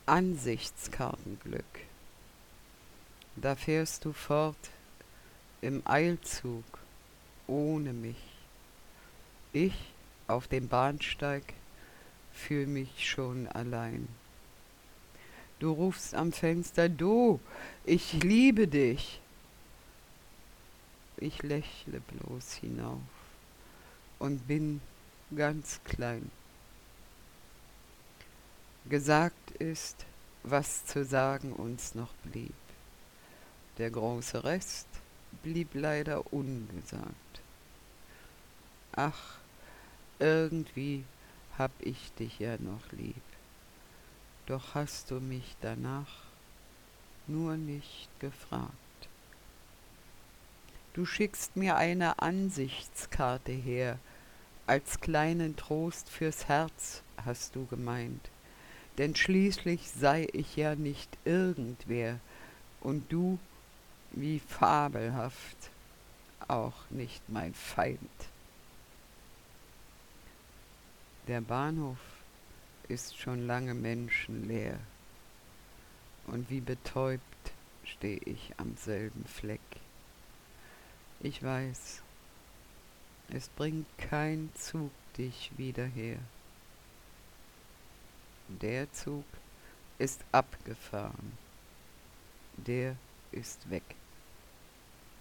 Ansichtskartenglück. Da fährst du fort im Eilzug ohne mich. Ich auf dem Bahnsteig fühl mich schon allein. Du rufst am Fenster, du, ich liebe dich. Ich lächle bloß hinauf und bin ganz klein. Gesagt ist, was zu sagen uns noch blieb. Der große Rest blieb leider ungesagt. Ach, irgendwie hab ich dich ja noch lieb. Doch hast du mich danach nur nicht gefragt. Du schickst mir eine Ansichtskarte her, als kleinen Trost fürs Herz, hast du gemeint. Denn schließlich sei ich ja nicht irgendwer und du, wie fabelhaft, auch nicht mein Feind. Der Bahnhof ist schon lange menschenleer und wie betäubt steh ich am selben Fleck. Ich weiß, es bringt kein Zug dich wieder her. Der Zug ist abgefahren, der ist weg.